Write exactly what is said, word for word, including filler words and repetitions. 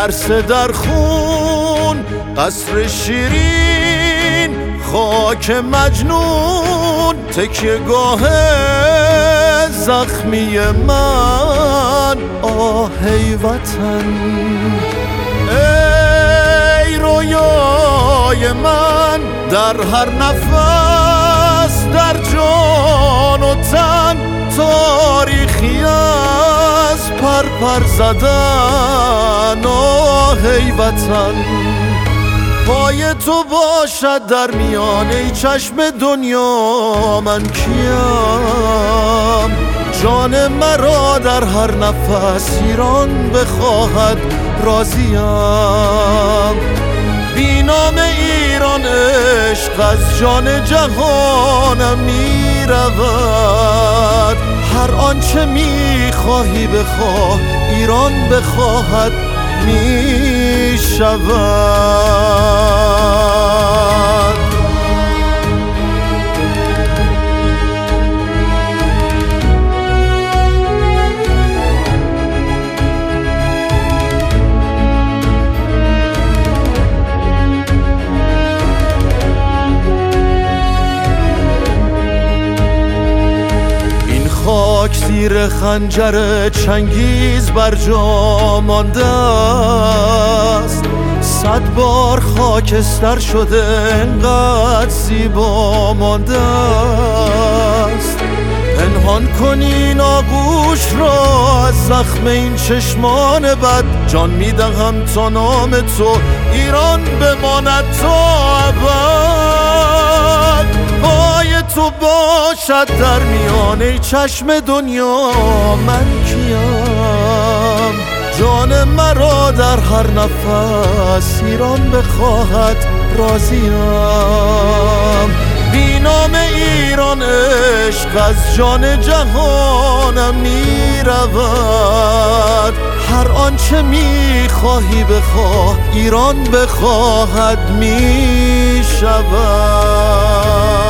لرسه در خون قصر شیرین، خاک مجنون تکیه گاه زخمی من. آه ای وطن، ای رویای من، در هر نفس در جان و تن تاریخی از پر پر زدن. آه ای وطن، پای تو باشد در میانه چشم دنیا من کیم؟ جان مرا در هر نفس ایران بخواهد راضیم. بی نام ایران عشق از جان جهانم می رود. هر آنچه می خواهی بخواه ایران بخواهد می شود. خاک زیر خنجر چنگیز بر جا مانده است. صد بار خاکستر شده انقدر زیبا مانده است. پنهان کنین آغوش را از زخم این چشمان بد. جان میدهم تا نام تو ایران بماند تا ابد. پای تو باشد در میانه چشم دنیا من کیم؟ جان مرا در هر نفس ایران بخواهد راضیم. بی نام ایران عشق از جان جهانم می رود. هر آنچه می خواهی بخواه ایران بخواهد می شود.